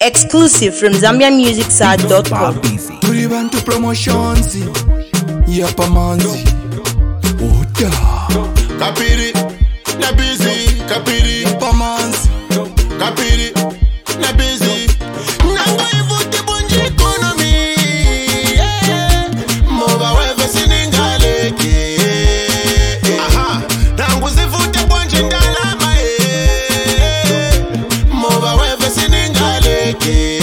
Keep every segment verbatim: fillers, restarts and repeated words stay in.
Exclusive from Zambian Music Site dot com. Turibantu promotions. Yapa manzi. Oda. Kapiri, na busy. Kapiri, Yapa manzi. kapiri, na busy. Nango ivute bunji economy. Yeah. Moba wewe siningaleke. Aha. Nango zivute bunji ndalama. Yeah. Moba wewe siningaleke.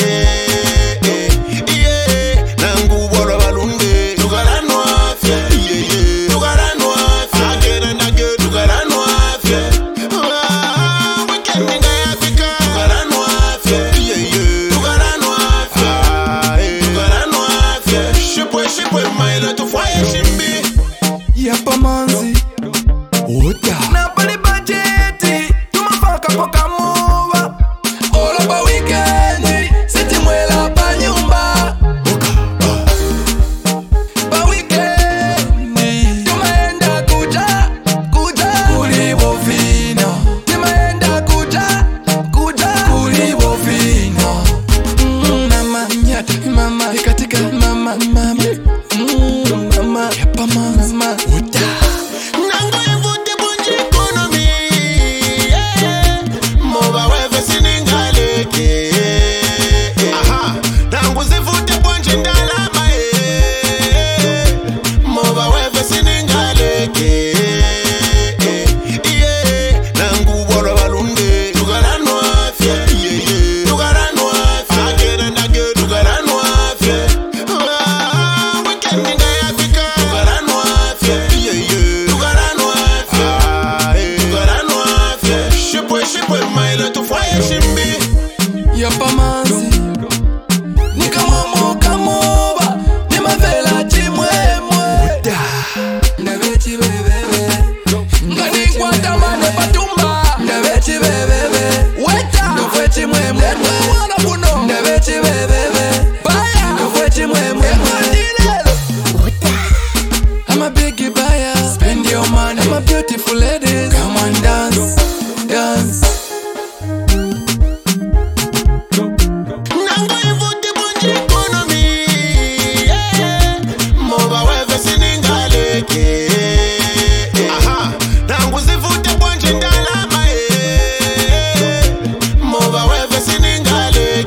Yeah. Nango bora balunde. Tugaranwa afya. Yeah yeah. Tugaranwa afya. Agera na ge tugaranwa afya. Ah, weekend nga yafika. Tugaranwa afya. Yeah yeah. Tugaranwa afya. Ah, eh. Tugaranwa afya. Shipwe shipwe maila tufwaye shimbi. Yapa manzi. Oda. Na pali budgeti. Tumafaka poka mova. All about weekend. Siti mwela pa nyumba. Pa weekend. Tumaenda kuja. Kuja. Kulibo vino. Tumaenda kuja. Kuja. Kulibo vino. Mm, mama nyata. Mama ikatika. Mama mama. Mm, mama. Yapa manzi. Mama. Oda. Nango ivute bunji economy. Yeah. Moba wewe siningaleke. Aha. Nango zivute bunji ndalama. Yeah. Moba wewe siningaleke. Yeah. Nango bora balunde. Tugaranwa afya. Yeah yeah. Tugaranwa afya. Agera na ge tugaranwa afya. Ah, weekend nga yafika. Tugaranwa afya. Yeah yeah. Tugaranwa afya. Ah, eh. Tugaranwa afya. Shipwe shipwe maila tufwaye shimbi. Yapa manzi. Nikamomo kamoba. Nimavela chimwemwe. Oda. Ndavechi bebebe. Nganikwata mane patumba. Ndavechi bebebe. Weta. Ndofwe chimwemwe. Mwana buno. Ndavechi bebebe. Baya. Ndofwe chimwemwe. I'm a biggie buyer. Spend your money. I'm a beautiful ladies. Come on dance. Dance. Nango ivute bunji economy. Yeah. Moba wewe siningaleke. Aha. Nango zivute bunji ndalama. Yeah. Moba wewe siningaleke.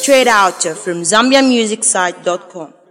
straight out from Zambia Music Site dot com.